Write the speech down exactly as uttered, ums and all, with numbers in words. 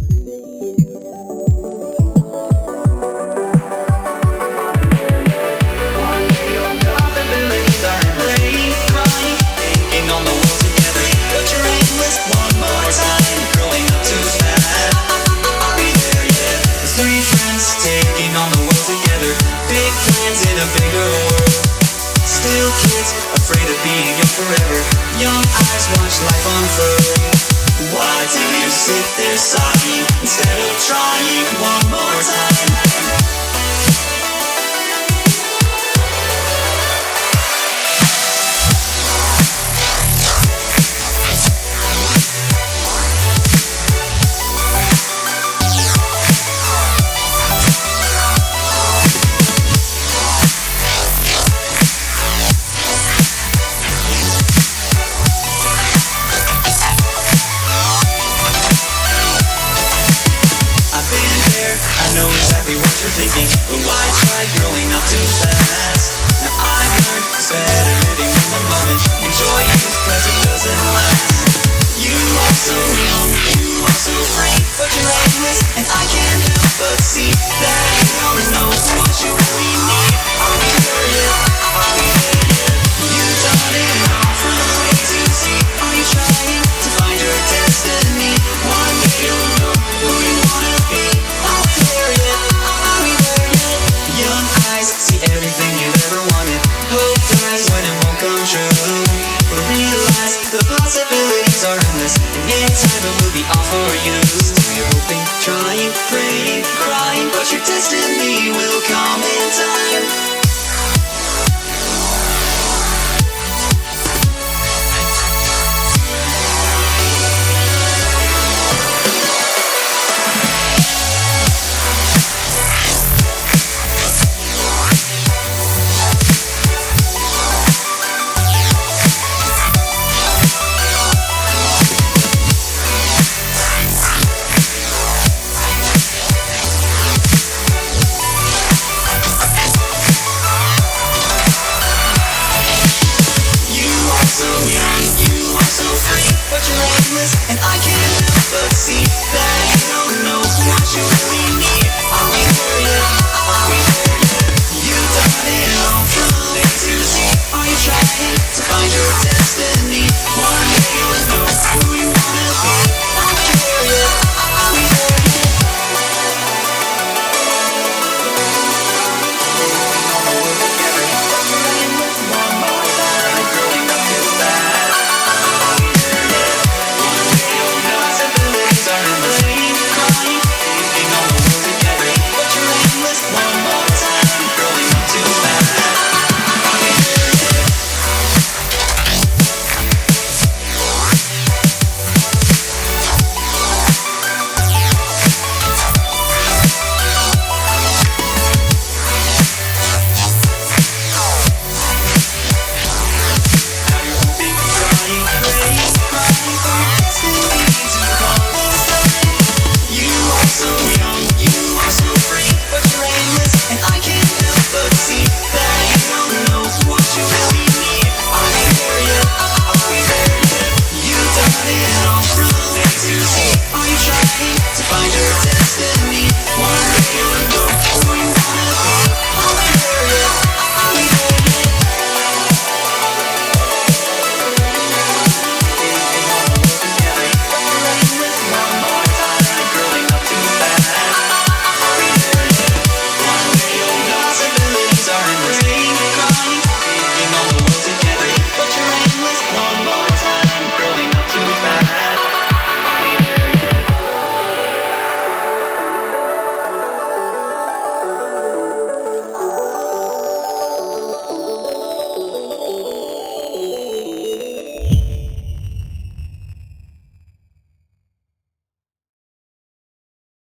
Afraid of being young forever. Young eyes watch life unfurl. Why do you sit there sighing instead of trying one more time? Thinking, but why try growing up too fast? Now I've learned it's better living in the moment. Enjoy youth cause it doesn't last. You are so young, you are so free, but you're aimless, and I can't help but see that you don't know what you really need. Are we there yet? Are we there yet? You've done it all from A to Z. Are you trying to find your destiny? One day you'll know who you wanna be. Are we there yet? Young eyes see everything you've ever wanted. Hope dies when it won't come true. But realize the possibilities are endless, and in time it will be all for you. So you're hoping, trying, praying, crying, but your destiny will come in time. And I can't help but see that you don't know what you really need. Are we there yet? Are we there yet? You've done it all from A to Z. Are you trying to find your destiny?